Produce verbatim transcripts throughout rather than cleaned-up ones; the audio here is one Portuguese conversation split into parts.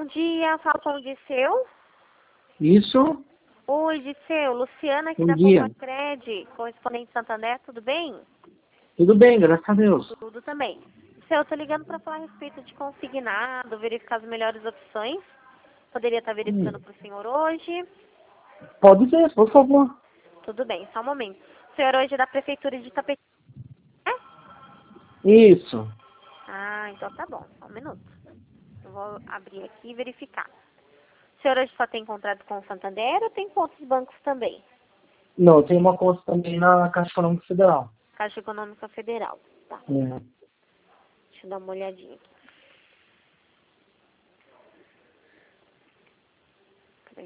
Bom dia, fala com o Disseu. Isso. Oi, Disseu, Luciana aqui Bom da dia. Poupa-Cred, correspondente de Santander, tudo bem? Tudo bem, graças a Deus. Tudo também. Disseu, eu tô ligando para falar a respeito de consignado, verificar as melhores opções. Poderia estar verificando Hum. para o senhor hoje? Pode ser, por favor. Tudo bem, só um momento. O senhor hoje é da Prefeitura de Itapetininga? Isso. Ah, então tá bom, só um minuto. Eu vou abrir aqui e verificar. O senhor hoje só tem contrato com o Santander ou tem com outros bancos também? Não, tem uma conta também na Caixa Econômica Federal. Caixa Econômica Federal. Tá, É. deixa eu dar uma olhadinha aqui. Peraí.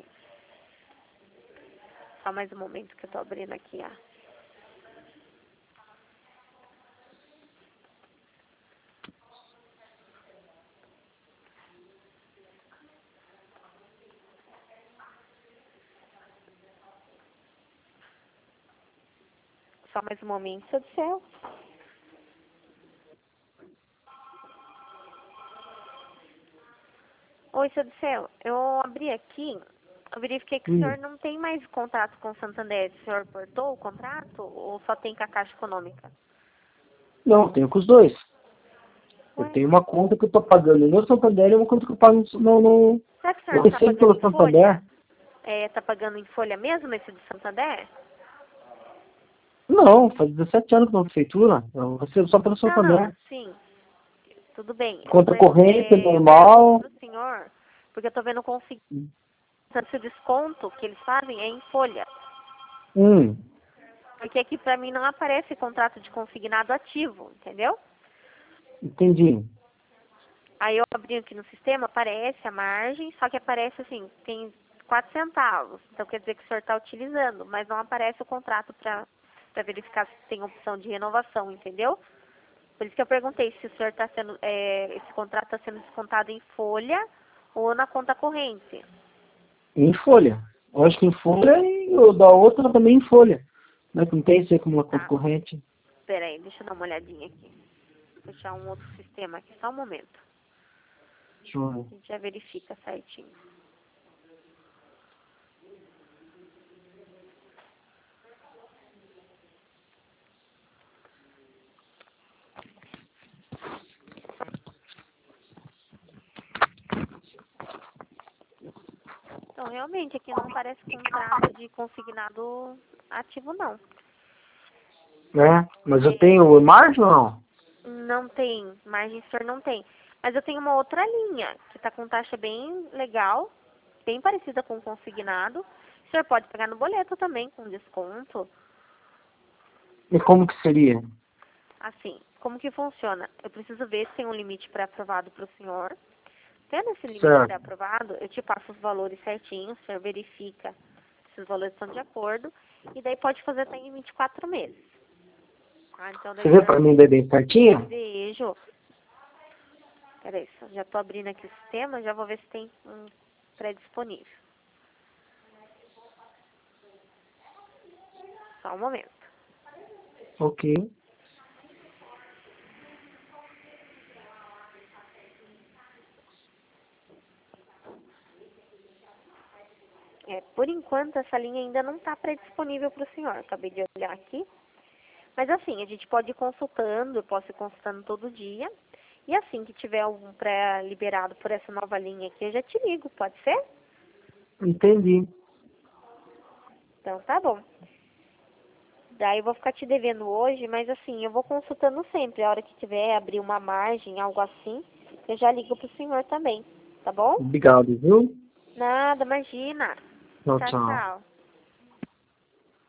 Só mais um momento que eu tô abrindo aqui, ó. Só mais um momento, seu do céu. Oi, seu do céu. Eu abri aqui, eu verifiquei que o Hum. senhor não tem mais contrato com o Santander. O senhor cortou o contrato ou só tem com a Caixa Econômica? Não, tenho com os dois. Eu Ué, tenho uma conta que eu tô pagando no Santander e uma conta que eu pago no... no... será que o senhor Eu não tá recebo pagando pelo em folha? Santander. É, tá pagando em folha mesmo esse do Santander? Não, faz dezessete anos que eu tô na prefeitura. Eu recebo só pelo Não, não, Santander. sim. Tudo bem, Conta mas corrente, é, eu pergunto normal. pro senhor, porque eu tô vendo conseguir esse desconto que eles fazem é em folha. Hum, Porque aqui pra mim não aparece contrato de consignado ativo, entendeu? entendi. Aí eu abri aqui no sistema, aparece a margem, só que aparece assim, tem quatro centavos. Então quer dizer que o senhor está utilizando, mas não aparece o contrato para para verificar se tem opção de renovação, entendeu? Por isso que eu perguntei se o senhor está sendo, é, esse contrato está sendo descontado em folha ou na conta corrente. Em folha. Eu acho que em folha e o da outra também em folha. Né? Que não tem isso aí como uma conta Tá, corrente. espera aí, deixa eu dar uma olhadinha aqui. Vou fechar um outro sistema aqui, só um momento. Deixa eu ver. A gente já verifica certinho. Então, realmente, aqui não parece contrato de consignado ativo, não. É, mas eu É, tenho margem ou não? não tem, margem senhor não tem. Mas eu tenho uma outra linha, que está com taxa bem legal, bem parecida com o consignado. O senhor pode pagar no boleto também, com desconto. E como que seria? Assim, como que funciona? Eu preciso ver se tem um limite pré-aprovado para o senhor. Tendo esse limite Certo. pré-aprovado, eu te passo os valores certinhos, o senhor verifica se os valores estão de acordo, e daí pode fazer até em vinte e quatro meses. Ah, então daí Você o vê pra senhor mim daí bem certinho? vejo. Peraí, só- já tô abrindo aqui o sistema, já vou ver se tem um pré-disponível. Só um momento. Ok. É, por enquanto essa linha ainda não está pré-disponível para o senhor. Acabei de olhar aqui. Mas assim, a gente pode ir consultando, eu posso ir consultando todo dia. E assim que tiver algum pré-liberado por essa nova linha aqui, eu já te ligo, pode ser? Entendi. Então tá bom. Daí eu vou ficar te devendo hoje, mas assim, eu vou consultando sempre. A hora que tiver abrir uma margem, algo assim, eu já ligo pro senhor também, tá bom? Obrigado, viu? Nada, imagina. Tchau, Tchau, tchau. tchau.